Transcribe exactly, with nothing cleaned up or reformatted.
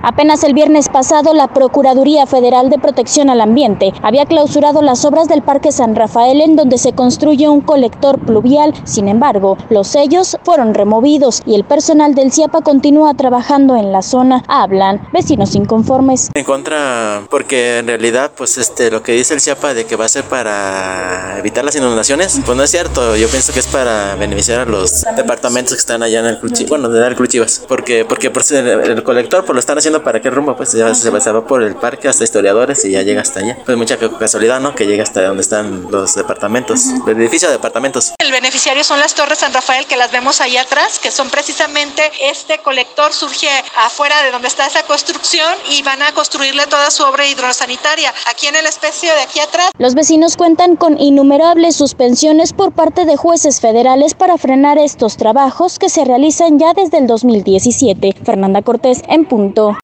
Apenas el viernes pasado, la Procuraduría Federal de Protección al Ambiente había clausurado las obras del Parque San Rafael, en donde se construye un colector pluvial. Sin embargo, los sellos fueron removidos y el personal del CIAPA continúa trabajando en la zona. Hablan vecinos inconformes. En contra, porque en realidad, pues este, lo que dice el CIAPA de que va a ser para evitar las inundaciones, pues no es cierto. Yo pienso que es para beneficiar a los departamentos que están allá en el Club Chivas, bueno, de el Club Chivas, porque porque pues, el, el colector pues lo están haciendo para qué rumbo, pues ya se, se va por el parque hasta Historiadores y ya llega hasta allá. Pues mucha casualidad, ¿no? Que llega hasta donde están los departamentos, uh-huh. El edificio de departamentos. El beneficiario son las Torres San Rafael, que las vemos ahí atrás, que son precisamente este colector surge afuera de donde está esa construcción y van a construirle toda su obra hidrosanitaria aquí en el espacio de aquí atrás. Los vecinos cuentan con innumerables suspensiones por parte de jueces federales para frenar estos trabajos que se realizan ya desde el dos mil diecisiete. Fernanda Cortés, en punto.